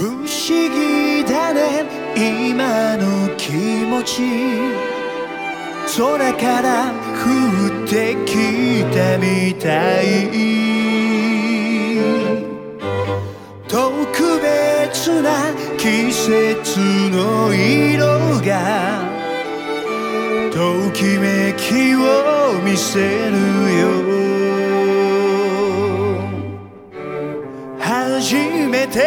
不思議だね今の気持ち空から降ってきたみたい特別な季節の色がときめきを見せるよ初めて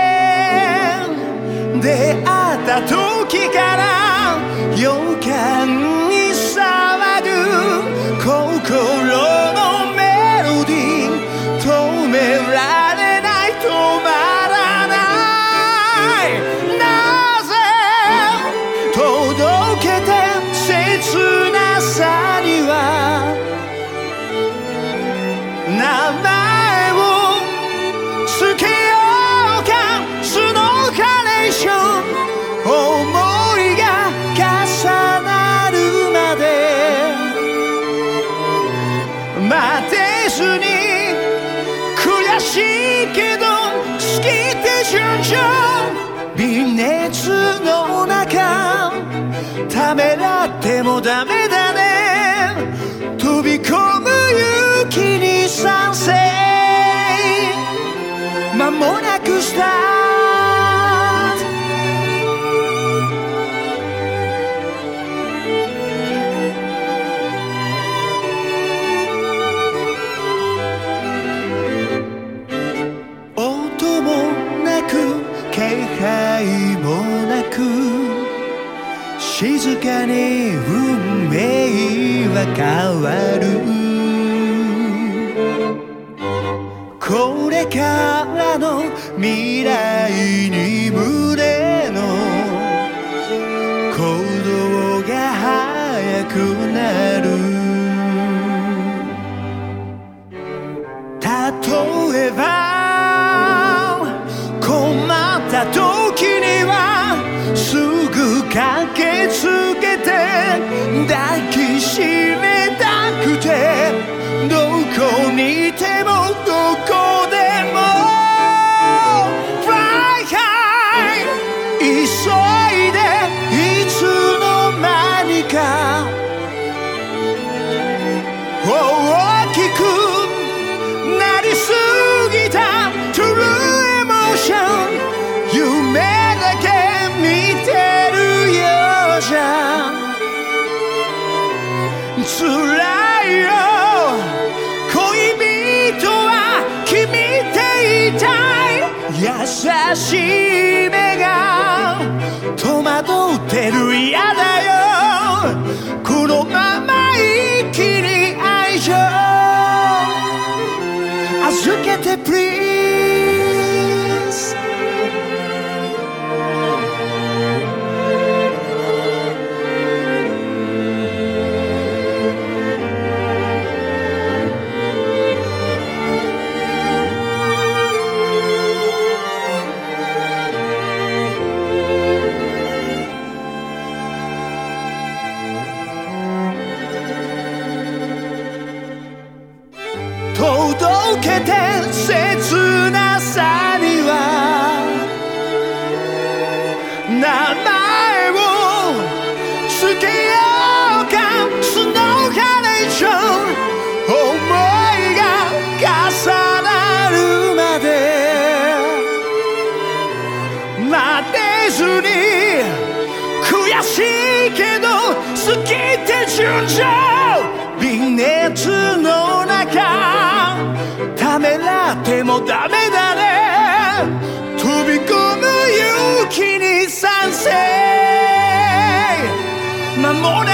出会った時から予感に騒ぐ心のメロディー止められない止まらないなぜ届けて切なさには名前をつけようかスノーカレーション思いが重なるまで待てずに悔しいけど好きって順調微熱の中ためらってもダメだね飛び込む勇気に賛成間もなくスタート音もなく気配もなく静かに運命は変わるこれからの未来に胸の鼓動が速くなる例えば困った時にはすぐ駆けつけて抱きしめたくてどこにいてもどこでも Fly high 急いでいつの間にか大きくなりすぎた True emotion 夢だけ見てるようじゃ辛いよ恋人は君って言いたい優しい目が戸惑ってる嫌だよこのまま一気に愛情預けて Please届けて切なさには名前をつけようかスノーカレーション思いが重なるまで待てずに悔しいけど好きって順調微熱の中ためらってもダメだね飛び込む勇気に賛成間もな